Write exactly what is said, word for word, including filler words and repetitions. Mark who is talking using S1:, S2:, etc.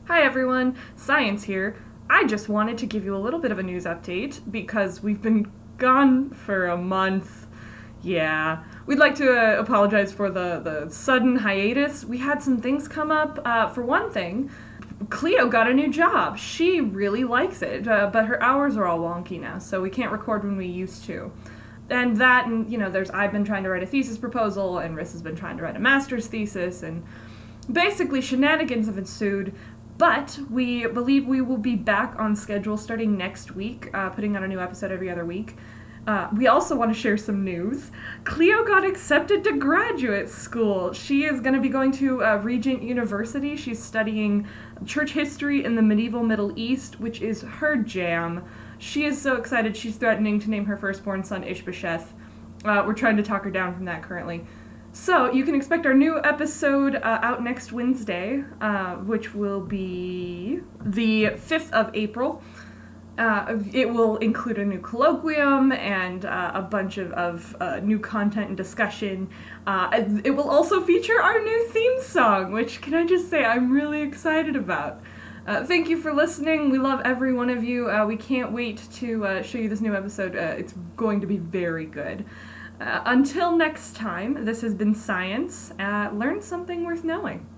S1: Hi everyone, Science here. I just wanted to give you a little bit of a news update because we've been gone for a month. Yeah, we'd like to uh, apologize for the, the sudden hiatus. We had some things come up. Uh, for one thing, Cleo got a new job. She really likes it, uh, but her hours are all wonky now, so we can't record when we used to. And that, and you know, there's I've been trying to write a thesis proposal, and Riss has been trying to write a master's thesis, and basically shenanigans have ensued. But we believe we will be back on schedule starting next week, uh, putting out a new episode every other week. Uh, we also want to share some news. Cleo got accepted to graduate school. She is going to be going to uh, Regent University. She's studying church history in the medieval Middle East, which is her jam. She is so excited. She's threatening to name her firstborn son Ishbosheth. Uh, we're trying to talk her down from that currently. So, you can expect our new episode uh, out next Wednesday, uh, which will be the fifth of April. Uh, it will include a new colloquium and uh, a bunch of, of uh, new content and discussion. Uh, it will also feature our new theme song, which, can I just say, I'm really excited about. Uh, thank you for listening. We love every one of you. Uh, we can't wait to uh, show you this new episode. Uh, it's going to be very good. Uh, until next time, this has been Science. Uh, learn something worth knowing.